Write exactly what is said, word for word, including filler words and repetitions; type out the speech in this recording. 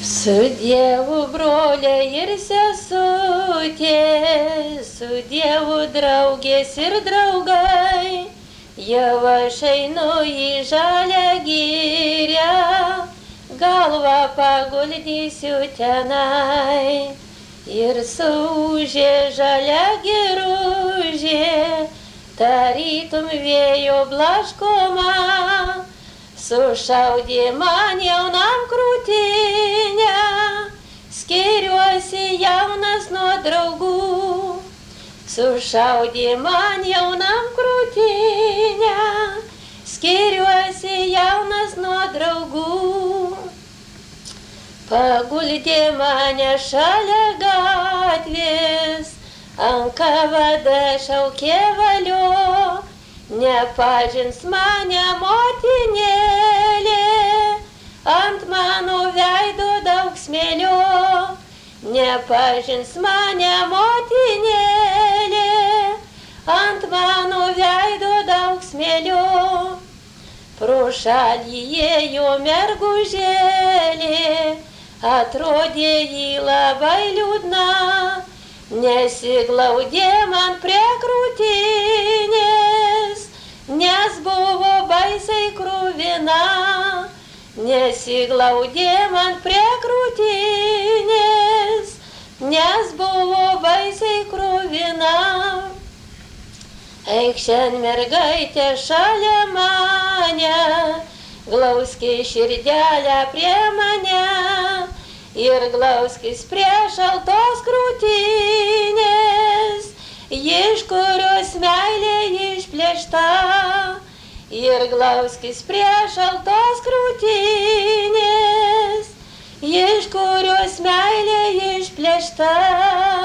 Su Dievu broliai ir sesutės, su Dievu draugės ir draugai, jau aš einu į žalią girią, galvą paguldysiu tenai. Ir suūžė žalia giružė, tarytum vėjo blaškoma, sušaudė man jaunam krūtinę, skiriuosi jaunas nuo draugų. Sušaudė man jaunam krūtinę, skiriuosi jaunas nuo draugų. Paguldė mane šalia gatvės, ant kavada šaukė valio, nepažins mane motinėlė, ant mano veido daug smėlio. Nepažins mane motinėlė, ant mano veido daug smėlio. Pro šalį ėjo mergužėlė, atrodė jį labai liūdna, nesiglaudė man prie krūtinės, nes buvo baisiai kruvina. Nesiglaudė man prie krūtinės, nes buvo baisiai kruvina. Eik šian mergaitė šalia mane, glauskis širdelę prie mane ir glauskis prie šaltos krūtinės, iš kurios meilė išplėšta. Ir glauskis prie šaltos krūtinės, iš kurios meilė išplėšta.